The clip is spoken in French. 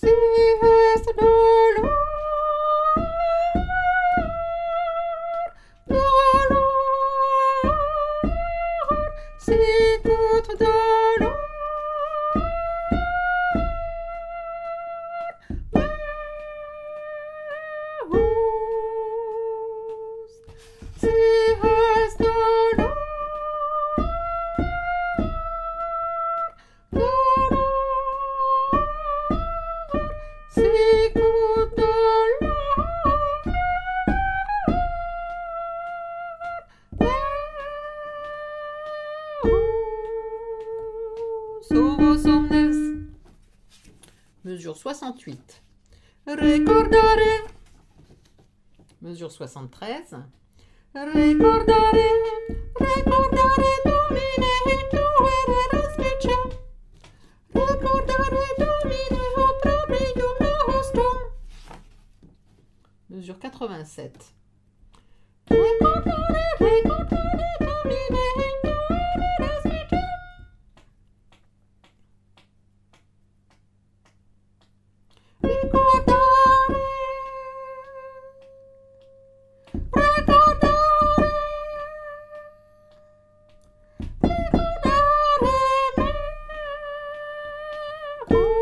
Si es dolor, dolor, si contre dolor, si es dolor, dolor, si contre dolor. Somos omnes. Mesure 68. Ricordare. Mesure 73. Ricordare, ricordare Domine tu eras vice. Ricordare Domine o proprium nostrum. Mesure 87. Ricordare, ricordare Domine tu eras vice. Ricordare, ricordare, ricordare me.